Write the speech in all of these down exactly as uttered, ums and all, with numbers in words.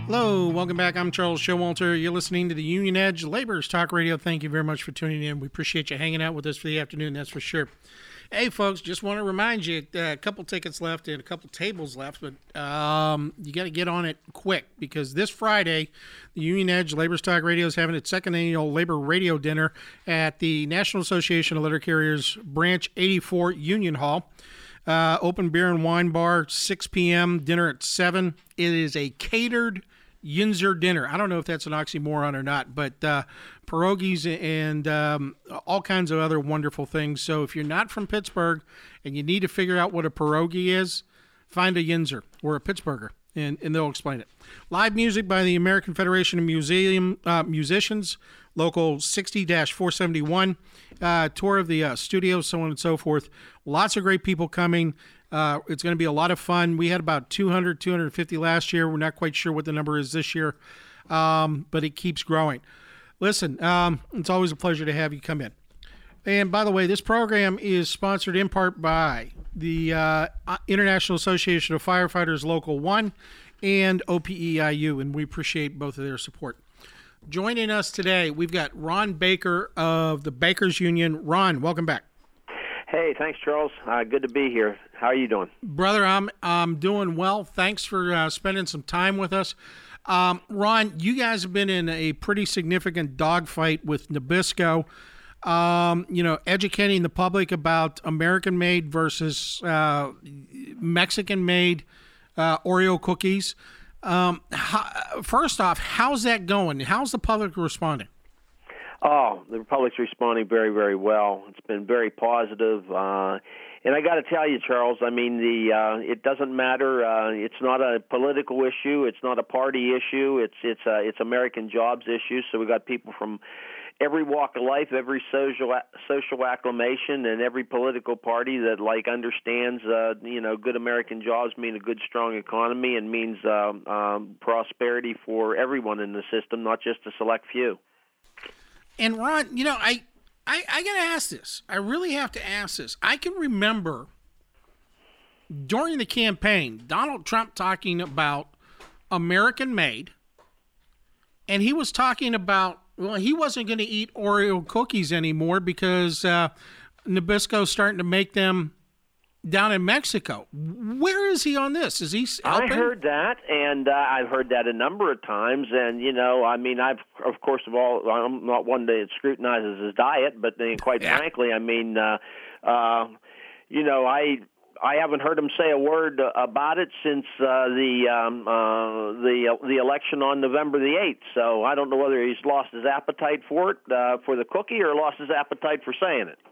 Hello, welcome back. I'm Charles Showalter. You're listening to the Union Edge Laborers Talk Radio. Thank you very much for tuning in. We appreciate you hanging out with us for the afternoon, that's for sure. Hey, folks, just want to remind you, uh, a couple tickets left and a couple tables left, but um, you got to get on it quick because this Friday, the Union Edge Laborers Talk Radio is having its second annual Labor Radio Dinner at the National Association of Letter Carriers Branch eighty-four Union Hall. Uh, open beer and wine bar, six p.m., dinner at seven. It is a catered Yinzer dinner. I don't know if that's an oxymoron or not, but uh, pierogies and um, all kinds of other wonderful things. So if you're not from Pittsburgh and you need to figure out what a pierogi is, find a Yinzer or a Pittsburgher, and, and they'll explain it. Live music by the American Federation of Museum uh, Musicians, Local sixty dash four seventy-one, uh, tour of the uh, studios, so on and so forth. Lots of great people coming. Uh, it's going to be a lot of fun. We had about two hundred, two hundred fifty last year. We're not quite sure what the number is this year, um, but it keeps growing. Listen, um, it's always a pleasure to have you come in. And by the way, this program is sponsored in part by the uh, International Association of Firefighters Local one and O P E I U, and we appreciate both of their support. Joining us today, we've got Ron Baker of the Bakers Union. Ron, welcome back. Hey, thanks, Charles. Uh, good to be here. How are you doing? Brother, I'm I'm doing well. Thanks for uh, spending some time with us. Um, Ron, you guys have been in a pretty significant dogfight with Nabisco, um, you know, educating the public about American-made versus uh, Mexican-made uh, Oreo cookies. Um, how, first off, how's that going? How's the public responding? Oh, the public's responding very, very well. It's been very positive. Uh, and I got to tell you, Charles, I mean, the uh, it doesn't matter. Uh, it's not a political issue. It's not a party issue. It's it's a, it's American jobs issue. So we got people from every walk of life, every social social acclamation, and every political party that like understands, uh, you know, good American jobs mean a good, strong economy and means uh, um, prosperity for everyone in the system, not just a select few. And Ron, you know, I, I, I got to ask this. I really have to ask this. I can remember during the campaign, Donald Trump talking about American-made, and he was talking about, well, he wasn't going to eat Oreo cookies anymore because uh, Nabisco's starting to make them down in Mexico. Where is he on this? Is he helping? I heard that, and uh, I've heard that a number of times. And, you know, I mean, I've, of course, of all, I'm not one that scrutinizes his diet, but then, quite yeah. frankly, I mean, uh, uh, you know, I I haven't heard him say a word about it since uh, the um, uh, the the election on November the eighth. So I don't know whether he's lost his appetite for it, uh, for the cookie, or lost his appetite for saying it.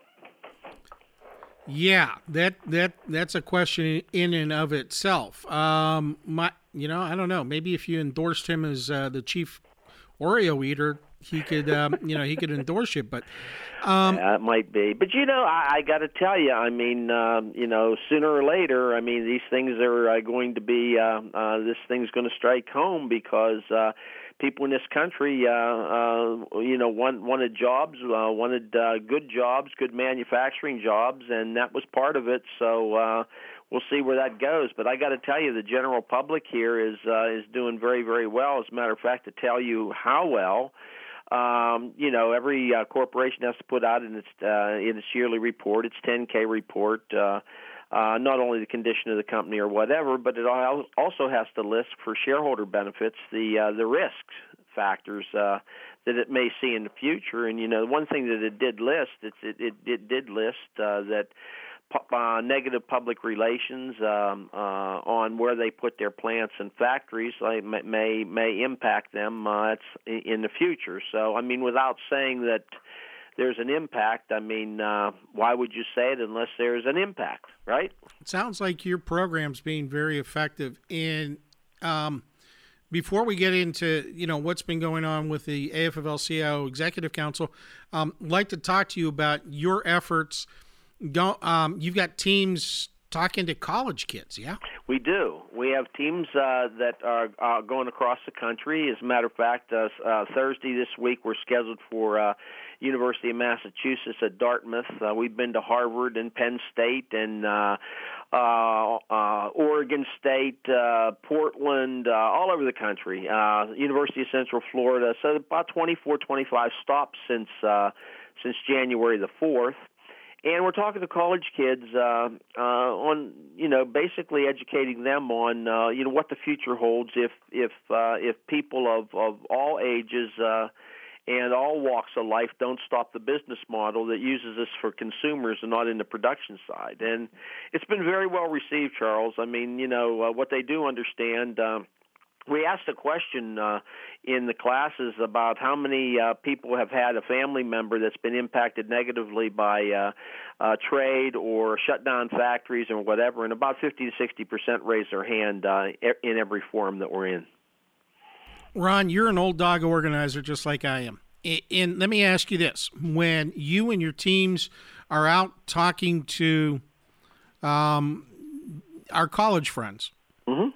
Yeah, that that that's a question in and of itself. Um, my, you know, I don't know. Maybe if you endorsed him as uh, the chief Oreo eater, he could, um, you know, he could endorse you. But um, yeah, it might be. But you know, I, I got to tell you, I mean, um, you know, sooner or later, I mean, these things are uh, going to be. Uh, uh, this thing's going to strike home because. Uh, People in this country, uh, uh, you know, want, wanted jobs, uh, wanted uh, good jobs, good manufacturing jobs, and that was part of it. So uh, we'll see where that goes. But I got to tell you, the general public here is uh, is doing very, very well. As a matter of fact, to tell you how well, um, you know, every uh, corporation has to put out in its uh, in its yearly report, its ten K report. Uh, Uh, not only the condition of the company or whatever, but it also has to list for shareholder benefits the uh, the risk factors uh, that it may see in the future. And you know, one thing that it did list, it it, it did list uh, that uh, negative public relations um, uh, on where they put their plants and factories like, may may impact them uh, in the future. So I mean, without saying that there's an impact, I mean, uh, why would you say it unless there's an impact, right? It sounds like your program's being very effective. And um, before we get into, you know, what's been going on with the A F L C I O Executive Council, um, I'd like to talk to you about your efforts. Go, um, you've got teams talking to college kids, yeah? We do. We have teams uh, that are uh, going across the country. As a matter of fact, uh, uh, Thursday this week we're scheduled for uh, University of Massachusetts at Dartmouth. Uh, we've been to Harvard and Penn State and uh, uh, uh, Oregon State, uh, Portland, uh, all over the country, uh, University of Central Florida. So about twenty-four, twenty-five stops since uh, since January the fourth. And we're talking to college kids uh, uh, on, you know, basically educating them on, uh, you know, what the future holds if if uh, if people of, of all ages uh, and all walks of life don't stop the business model that uses us for consumers and not in the production side. And it's been very well received, Charles. I mean, you know, uh, what they do understand. Um, We asked a question uh, in the classes about how many uh, people have had a family member that's been impacted negatively by uh, uh, trade or shut down factories or whatever, and about fifty to sixty percent raised their hand uh, in every forum that we're in. Ron, you're an old dog organizer just like I am. And let me ask you this. When you and your teams are out talking to um, our college friends, mm-hmm.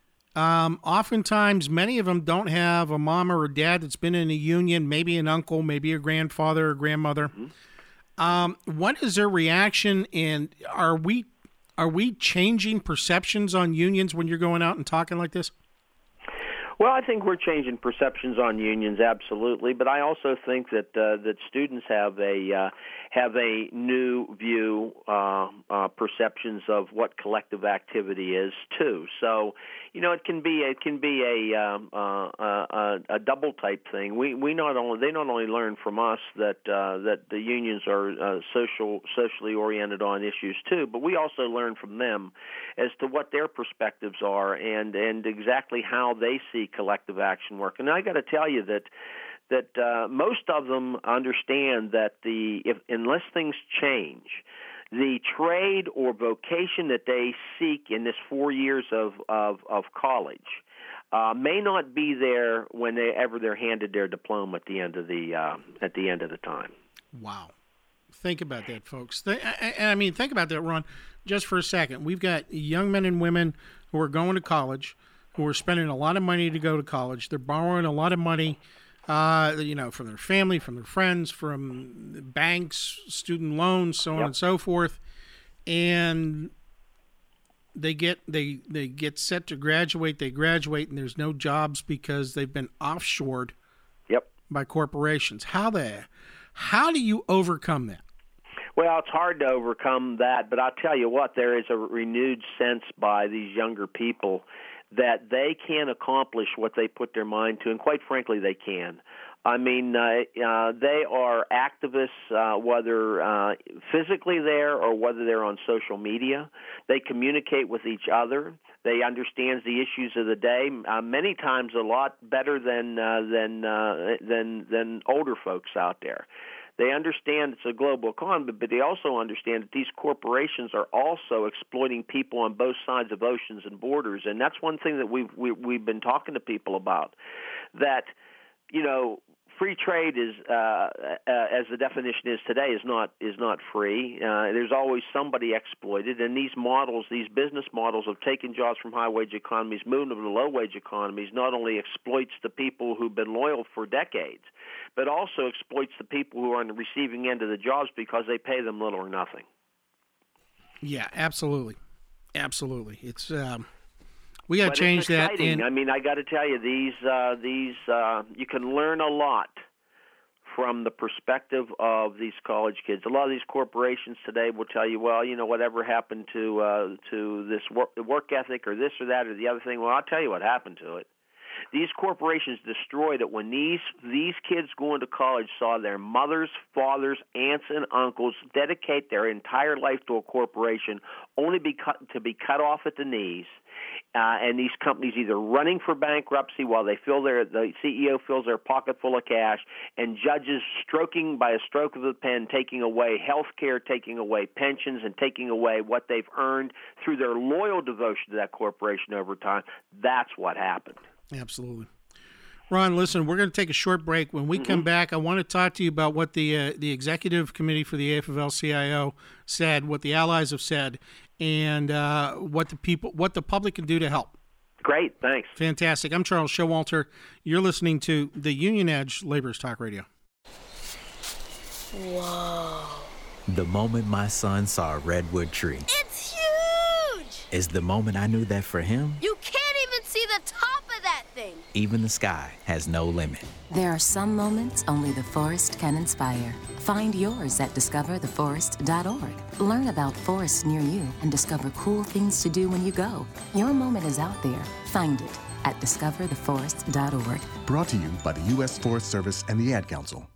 Um, oftentimes, many of them don't have a mom or a dad that's been in a union, maybe an uncle, maybe a grandfather or grandmother. Mm-hmm. Um, what is their reaction, and are we are we changing perceptions on unions when you're going out and talking like this? Well, I think we're changing perceptions on unions, absolutely. But I also think that uh, that students have a uh, have a new view, uh, uh, perceptions of what collective activity is too. So, you know, it can be it can be a um, uh, a, a double type thing. We we not only they not only learn from us that uh, that the unions are uh, social socially oriented on issues too, but we also learn from them as to what their perspectives are and and exactly how they see collective action work. And I got to tell you that that uh, most of them understand that the if unless things change, the trade or vocation that they seek in this four years of of, of college uh, may not be there whenever they're handed their diploma at the end of the uh, at the end of the time. Wow. Think about that, folks. I mean, think about that, Ron, just for a second. We've got young men and women who are going to college, who are spending a lot of money to go to college. They're borrowing a lot of money, uh, you know, from their family, from their friends, from banks, student loans, so on yep. and so forth. And they get they they get set to graduate. They graduate, and there's no jobs because they've been offshored yep. by corporations. How the how do you overcome that? Well, it's hard to overcome that, but I'll tell you what, there is a renewed sense by these younger people that they can accomplish what they put their mind to, and quite frankly, they can. I mean, uh, uh, they are activists, uh, whether uh, physically there or whether they're on social media. They communicate with each other. They understand the issues of the day uh, many times a lot better than uh, than uh, than than older folks out there. They understand it's a global economy, but they also understand that these corporations are also exploiting people on both sides of oceans and borders, and that's one thing that we've we, we've been talking to people about. That, you know, free trade is, uh, uh, as the definition is today, is not is not free. Uh, there's always somebody exploited, and these models, these business models of taking jobs from high-wage economies, moving them to low-wage economies, not only exploits the people who've been loyal for decades, but also exploits the people who are on the receiving end of the jobs because they pay them little or nothing. Yeah, absolutely, absolutely. It's um, we got to change it's that. And I mean, I got to tell you, these uh, these uh, you can learn a lot from the perspective of these college kids. A lot of these corporations today will tell you, well, you know, whatever happened to uh, to this work, work ethic or this or that or the other thing. Well, I'll tell you what happened to it. These corporations destroyed it when these these kids going to college saw their mothers, fathers, aunts, and uncles dedicate their entire life to a corporation only be cut, to be cut off at the knees. Uh, and these companies either running for bankruptcy while they fill their the C E O fills their pocket full of cash, and judges stroking by a stroke of the pen, taking away health care, taking away pensions, and taking away what they've earned through their loyal devotion to that corporation over time. That's what happened. Absolutely. Ron, listen, we're going to take a short break. When we mm-hmm. come back, I want to talk to you about what the uh, the executive committee for the A F L C I O said, what the allies have said, and uh, what the people, what the public can do to help. Great, thanks. Fantastic. I'm Charles Showalter. You're listening to the Union Edge Laborers Talk Radio. Whoa. The moment my son saw a redwood tree. It's huge! Is the moment I knew that for him, You can't even see the top of that thing. even the sky has no limit. There are some moments only the forest can inspire. Find yours at discover the forest dot org. Learn about forests near you and discover cool things to do when you go. Your moment is out there. Find it at discover the forest dot org. Brought to you by the U S Forest Service and the Ad Council.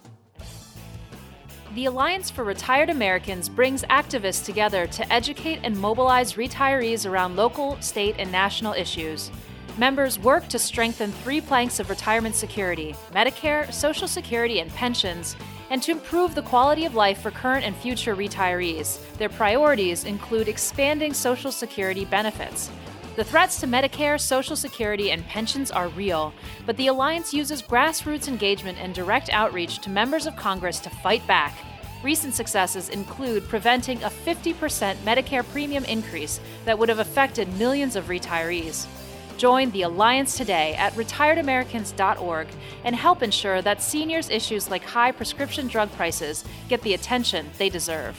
The Alliance for Retired Americans brings activists together to educate and mobilize retirees around local, state, and national issues. Members work to strengthen three planks of retirement security: Medicare, Social Security, and pensions, and to improve the quality of life for current and future retirees. Their priorities include expanding Social Security benefits. The threats to Medicare, Social Security, and pensions are real, but the Alliance uses grassroots engagement and direct outreach to members of Congress to fight back. Recent successes include preventing a fifty percent Medicare premium increase that would have affected millions of retirees. Join the Alliance today at retired americans dot org and help ensure that seniors' issues like high prescription drug prices get the attention they deserve.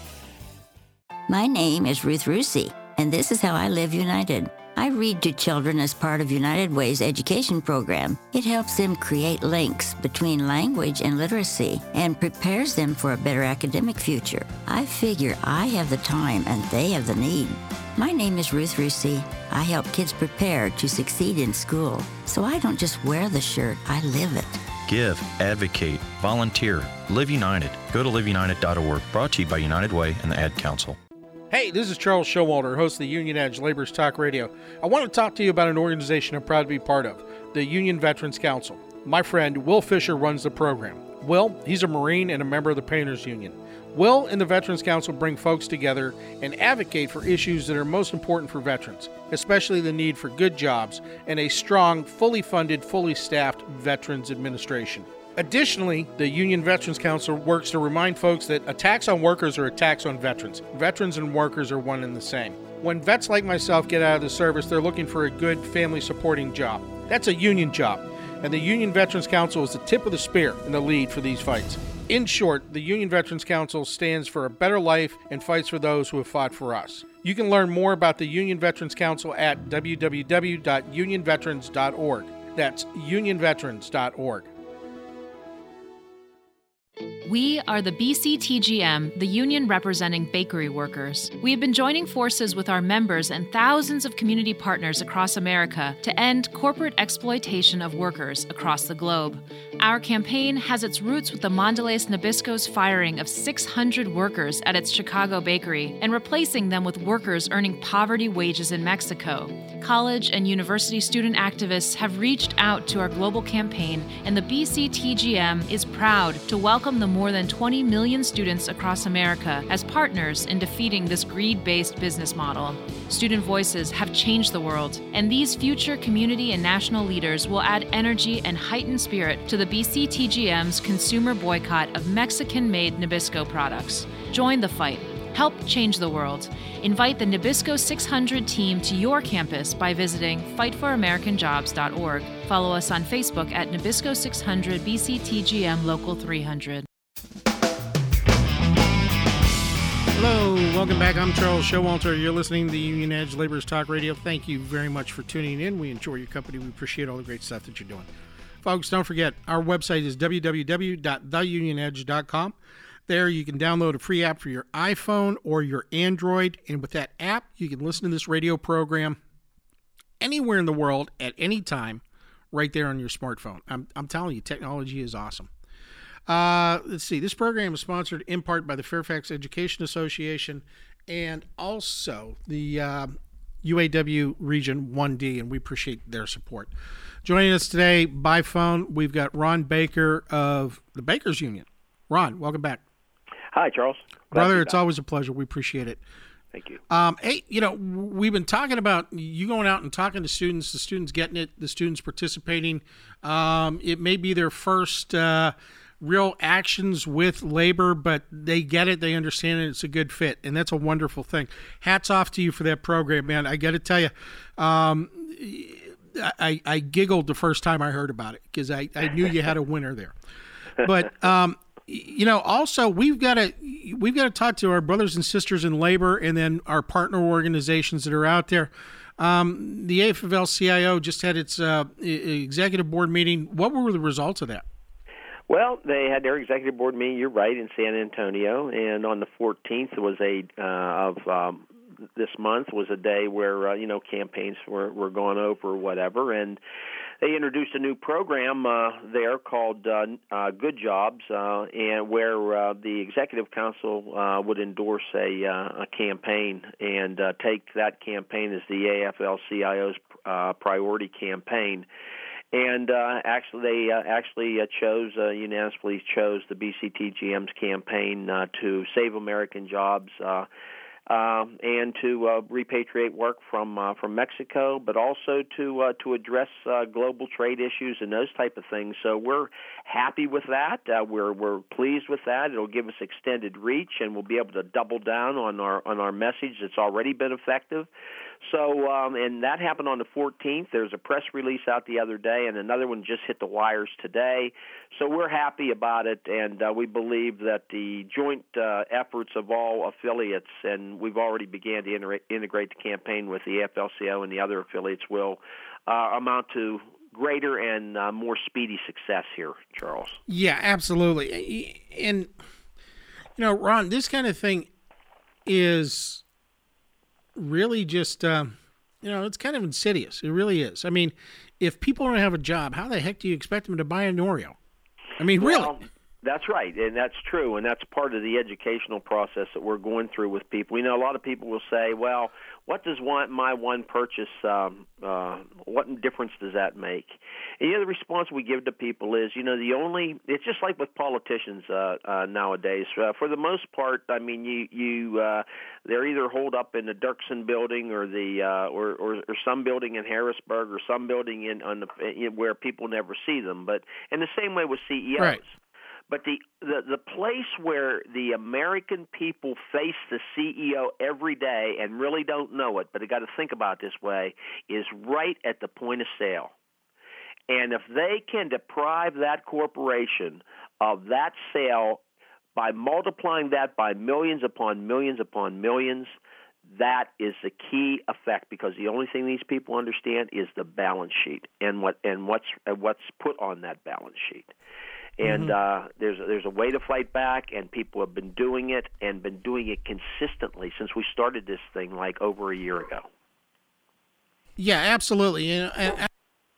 My name is Ruth Rusi, and this is how I live United. I read to children as part of United Way's education program. It helps them create links between language and literacy and prepares them for a better academic future. I figure I have the time and they have the need. My name is Ruth Rusi. I help kids prepare to succeed in school. So I don't just wear the shirt, I live it. Give, advocate, volunteer, Live United. Go to live united dot org. Brought to you by United Way and the Ad Council. Hey, this is Charles Showalter, host of the Union Edge Laborers Talk Radio. I want to talk to you about an organization I'm proud to be part of, the Union Veterans Council. My friend Will Fisher runs the program. Will, he's a Marine and a member of the Painters Union. Will and the Veterans Council bring folks together and advocate for issues that are most important for veterans, especially the need for good jobs and a strong, fully funded, fully staffed Veterans Administration. Additionally, the Union Veterans Council works to remind folks that attacks on workers are attacks on veterans. Veterans and workers are one and the same. When vets like myself get out of the service, they're looking for a good family-supporting job. That's a union job, and the Union Veterans Council is the tip of the spear and the lead for these fights. In short, the Union Veterans Council stands for a better life and fights for those who have fought for us. You can learn more about the Union Veterans Council at w w w dot union veterans dot org. That's union veterans dot org. We are the B C T G M, the union representing bakery workers. We have been joining forces with our members and thousands of community partners across America to end corporate exploitation of workers across the globe. Our campaign has its roots with the Mondelez Nabisco's firing of six hundred workers at its Chicago bakery and replacing them with workers earning poverty wages in Mexico. College and university student activists have reached out to our global campaign, and the B C T G M is proud to welcome the more than twenty million students across America as partners in defeating this greed-based business model. Student voices have changed the world, and these future community and national leaders will add energy and heightened spirit to the B C T G M's consumer boycott of Mexican-made Nabisco products. Join the fight. Help change the world. Invite the Nabisco six hundred team to your campus by visiting fight for american jobs dot org. Follow us on Facebook at Nabisco six hundred B C T G M Local three hundred. Hello, welcome back. I'm Charles Showalter. You're listening to the Union Edge Laborers Talk Radio. Thank you very much for tuning in. We enjoy your company. We appreciate all the great stuff that you're doing. Folks, don't forget, our website is w w w dot the union edge dot com. There you can download a free app for your iPhone or your Android, and with that app, you can listen to this radio program anywhere in the world at any time, right there on your smartphone. I'm, I'm telling you, technology is awesome. Uh, let's see. This program is sponsored in part by the Fairfax Education Association and also the uh, U A W Region one D, and we appreciate their support. Joining us today by phone, we've got Ron Baker of the Bakers Union. Ron, welcome back. Hi, Charles. Glad Brother, it's back. Always a pleasure. We appreciate it. Thank you. Um, hey, you know, we've been talking about you going out and talking to students, the students getting it, the students participating. Um, it may be their first uh, real actions with labor, but they get it, they understand it, it's a good fit, and that's a wonderful thing. Hats off to you for that program, man. I got to tell you, um, I, I giggled the first time I heard about it because I, I knew you had a winner there. But um, you know, also we've got to we've got to talk to our brothers and sisters in labor, and then our partner organizations that are out there. Um, the A F L C I O just had its uh, executive board meeting. What were the results of that? Well, they had their executive board meeting, you're right, in San Antonio, and on the fourteenth was a uh, of um, this month was a day where uh, you know campaigns were, were gone over or whatever, and they introduced a new program uh, there called uh, uh, Good Jobs, uh, and where uh, the executive council uh, would endorse a, uh, a campaign and uh, take that campaign as the A F L C I O's uh, priority campaign. And uh, actually, they uh, actually uh, chose uh, unanimously chose the B C T G M's campaign uh, to save American jobs. Uh, Um, and to uh, repatriate work from uh, from Mexico, but also to uh, to address uh, global trade issues and those type of things. So we're happy with that. Uh, we're we're pleased with that. It'll give us extended reach, and we'll be able to double down on our on our message that's already been effective. So, um, and that happened on the fourteenth. There's a press release out the other day, and another one just hit the wires today. So we're happy about it, and uh, we believe that the joint uh, efforts of all affiliates, and we've already began to integrate, integrate the campaign with the A F L C I O and the other affiliates, will uh, amount to greater and uh, more speedy success here, Charles. Yeah, absolutely. And, you know, Ron, this kind of thing is really just, uh, you know, it's kind of insidious. It really is. I mean, if people don't have a job, how the heck do you expect them to buy an Oreo? I mean, really. Well, that's right, and that's true, and that's part of the educational process that we're going through with people. We know a lot of people will say, well, what does one, my one purchase, um, uh, what difference does that make? And, you know, the response we give to people is, you know, the only, it's just like with politicians uh, uh, nowadays. Uh, for the most part, I mean, you, you uh, they're either holed up in the Dirksen building or the uh, or, or, or some building in Harrisburg or some building in, on the, in where people never see them. But in the same way with C E Os. Right. But the, the the place where the American people face the C E O every day and really don't know it, but they got to think about it this way, is right at the point of sale. And if they can deprive that corporation of that sale by multiplying that by millions upon millions upon millions, that is the key effect, because the only thing these people understand is the balance sheet and what and what's and what's put on that balance sheet. And uh, there's there's a way to fight back, and people have been doing it and been doing it consistently since we started this thing like over a year ago. Yeah, absolutely. And, and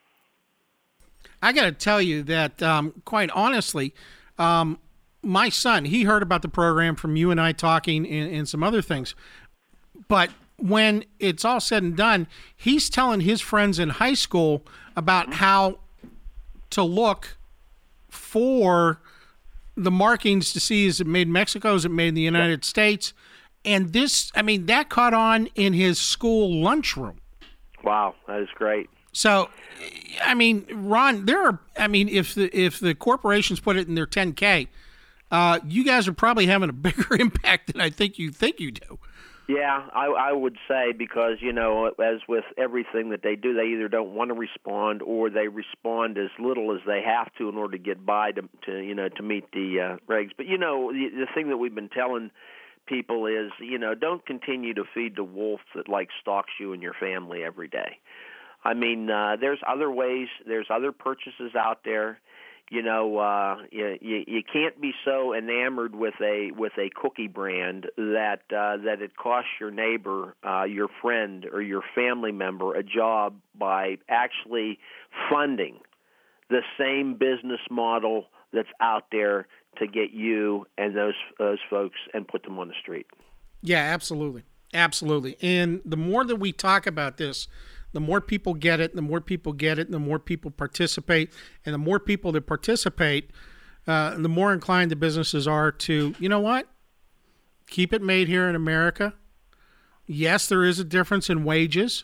I got to tell you that, um, quite honestly, um, my son, he heard about the program from you and I talking and, and some other things. But when it's all said and done, he's telling his friends in high school about how to look for the markings to see, is it made in Mexico, is it made in the United States? And this, I mean, that caught on in his school lunchroom. Wow, that is great. So, I mean, Ron, there are, I mean, if the if the corporations put it in their ten K, uh, you guys are probably having a bigger impact than I think you think you do. Yeah, I, I would say, because, you know, as with everything that they do, they either don't want to respond or they respond as little as they have to in order to get by to, to you know, to meet the uh, regs. But, you know, the, the thing that we've been telling people is, you know, don't continue to feed the wolf that, like, stalks you and your family every day. I mean, uh, there's other ways, there's other purchases out there. You know, uh, you, you you can't be so enamored with a with a cookie brand that uh, that it costs your neighbor, uh, your friend, or your family member a job by actually funding the same business model that's out there to get you and those those folks and put them on the street. Yeah, absolutely, absolutely. And the more that we talk about this, the more people get it, the more people get it, and the more people participate. And the more people that participate, uh, the more inclined the businesses are to, you know what, keep it made here in America. Yes, there is a difference in wages,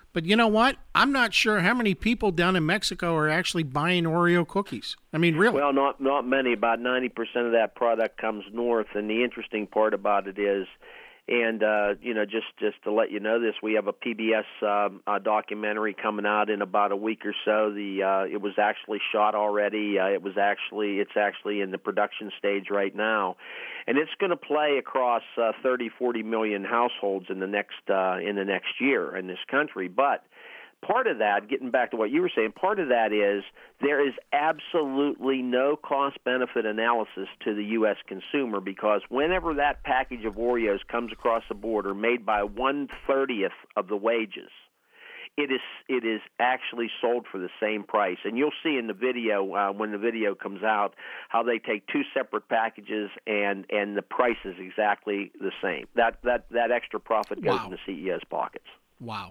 But you know what? I'm not sure how many people down in Mexico are actually buying Oreo cookies. I mean, really? Well, not not many. About ninety percent of that product comes north. And the interesting part about it is, and uh, you know, just just to let you know this, we have a P B S uh, uh, documentary coming out in about a week or so. The uh, it was actually shot already. Uh, it was actually it's actually in the production stage right now, and it's going to play across uh, thirty, forty million households in the next uh, in the next year in this country. But part of that, getting back to what you were saying, part of that is there is absolutely no cost-benefit analysis to the U S consumer, because whenever that package of Oreos comes across the border made by one-thirtieth of the wages, it is it is actually sold for the same price. And you'll see in the video, uh, when the video comes out, how they take two separate packages and, and the price is exactly the same. That, that, that extra profit goes Wow. in the C E O's pockets. Wow.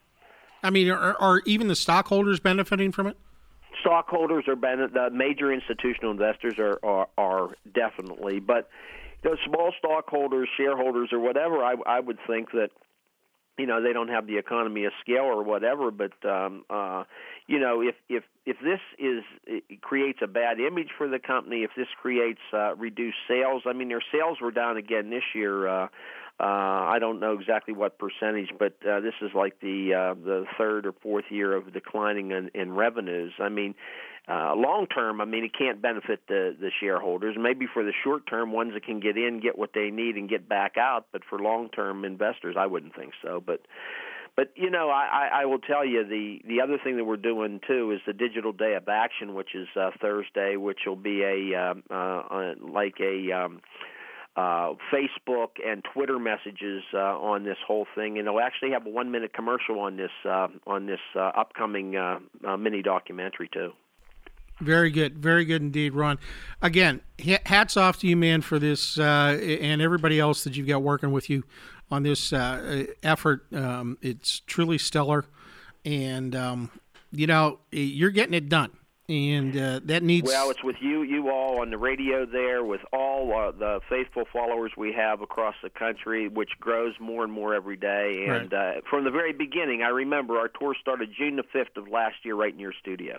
I mean, are, are even the stockholders benefiting from it? Stockholders are ben- the major institutional investors are, are are definitely, but those small stockholders, shareholders, or whatever, I, I would think that, you know, they don't have the economy of scale or whatever. But um, uh, you know, if if if this is it creates a bad image for the company, if this creates uh, reduced sales, I mean, their sales were down again this year. Uh, Uh, I don't know exactly what percentage, but uh, this is like the uh, the third or fourth year of declining in, in revenues. I mean, uh, long term, I mean, it can't benefit the, the shareholders. Maybe for the short term, ones that can get in, get what they need, and get back out. But for long term investors, I wouldn't think so. But But, you know, I, I will tell you the, the other thing that we're doing, too, is the Digital Day of Action, which is uh, Thursday, which will be a um, uh, like a um, uh, Facebook and Twitter messages uh, on this whole thing. And they'll actually have a one-minute commercial on this, uh, on this uh, upcoming uh, uh, mini documentary, too. Very good. Very good indeed, Ron. Again, hats off to you, man, for this uh, and everybody else that you've got working with you on this uh, effort. Um, it's truly stellar. And, um, you know, you're getting it done. And uh, that needs... Well, it's with you, you all on the radio there, with all uh, the faithful followers we have across the country, which grows more and more every day. And right. uh, from the very beginning, I remember our tour started June the fifth of last year right in your studio.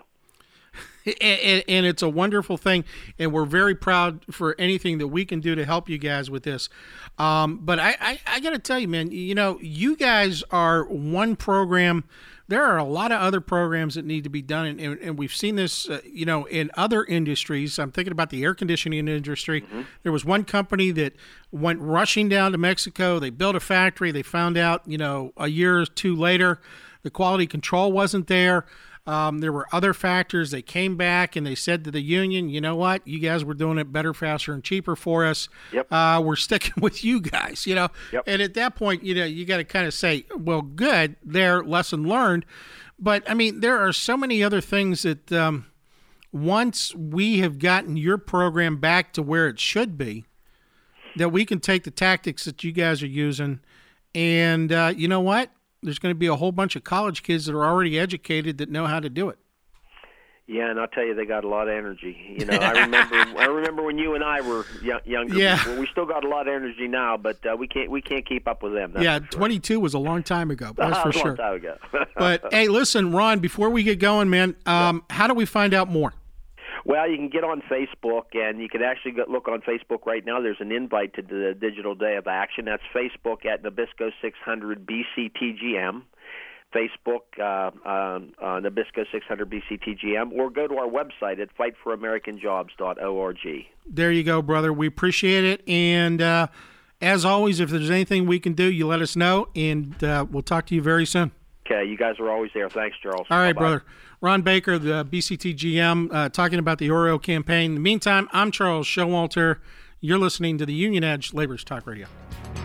And, and it's a wonderful thing, and we're very proud for anything that we can do to help you guys with this. Um, but I, I, I got to tell you, man, you know, you guys are one program. There are a lot of other programs that need to be done, and, and, and we've seen this, uh, you know, in other industries. I'm thinking about the air conditioning industry. Mm-hmm. There was one company that went rushing down to Mexico. They built a factory. They found out, you know, a year or two later, the quality control wasn't there. Um, there were other factors. They came back and they said to the union, you know what, you guys were doing it better, faster, and cheaper for us. Yep. Uh, we're sticking with you guys, you know. Yep. And at that point, you know, you got to kind of say, well, good, there, lesson learned. But, I mean, there are so many other things that um, once we have gotten your program back to where it should be, that we can take the tactics that you guys are using and, uh, you know what? There's going to be a whole bunch of college kids that are already educated that know how to do it. Yeah, and I'll tell you, they got a lot of energy. You know, I remember, I remember when you and I were young, younger. Yeah. Before. We still got a lot of energy now, but uh, we can't, we can't keep up with them. That's yeah, for sure. twenty-two was a long time ago. That's for a sure. long time ago. But hey, listen, Ron, before we get going, man, um, yeah. how do we find out more? Well, you can get on Facebook, and you can actually go look on Facebook right now. There's an invite to the Digital Day of Action. That's Facebook at Nabisco six hundred B C T G M. Facebook, uh, uh, uh, Nabisco six hundred B C T G M, or go to our website at fight for american jobs dot org. There you go, brother. We appreciate it. And uh, as always, if there's anything we can do, you let us know, and uh, we'll talk to you very soon. Okay, you guys are always there. Thanks, Charles. All right, Bye-bye. brother. Ron Baker, the B C T G M, uh, talking about the Oreo campaign. In the meantime, I'm Charles Showalter. You're listening to the Union Edge Labor's Talk Radio.